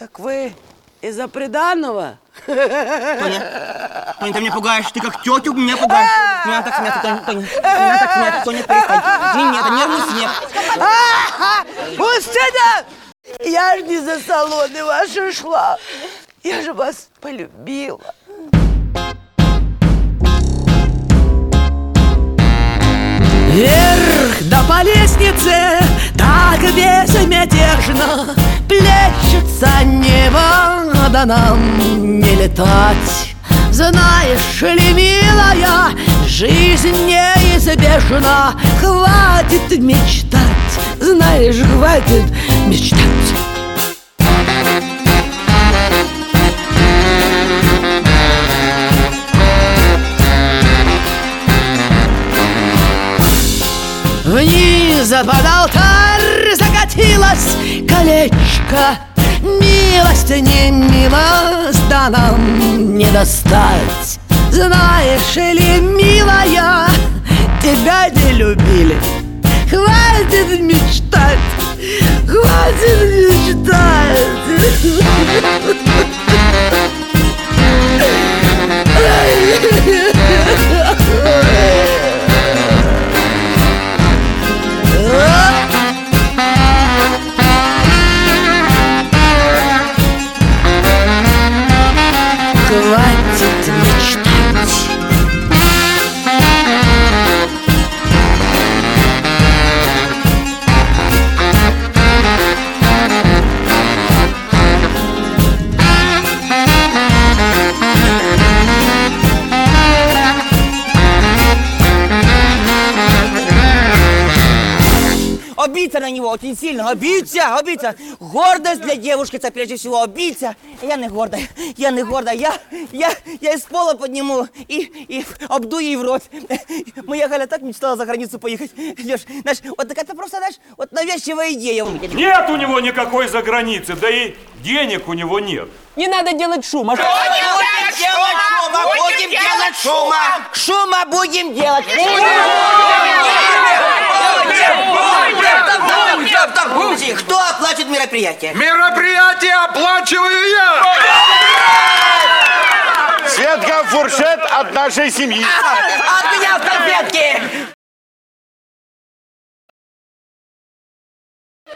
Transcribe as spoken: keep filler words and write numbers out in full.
Так вы из-за приданого? Тоня, Тоня, ты меня пугаешь, ты как тетю меня пугаешь. Не надо так смеяться, Тоня, Тоня, не надо так смеяться, Тоня, перестань. Не, не, это нервный смех. Мужчина! Я ж не за салоны ваши шла. Я же вас полюбила. Вверх да по лестнице так безмятежно плещется небо, да нам не летать. Знаешь ли, милая, жизнь неизбежна. Хватит мечтать, знаешь, хватит мечтать. Вниз под алтарь закатилось колечко. Милость, не милость, да нам не достать. Знаешь ли, милая, тебя не любили. Хватит мечтать, хватит мечтать. Хватит мечтать. Обидеться на него очень сильно, обидеться, обидеться. Гордость для девушки, это прежде всего обидеться. Я не гордая, я не гордая, я, я, я из пола подниму и, и обду ей в рот. Моя Галя так мечтала за границу поехать. Леш, знаешь, вот так это просто, знаешь, вот навязчивая идея. Нет у него никакой заграницы, да и денег у него нет. Не надо делать шума. Будем делать шума, будем делать шума. Шума будем делать. Кто оплачивает мероприятие? Мероприятие оплачиваю я! Светка, фуршет от нашей семьи. От меня в конфетки!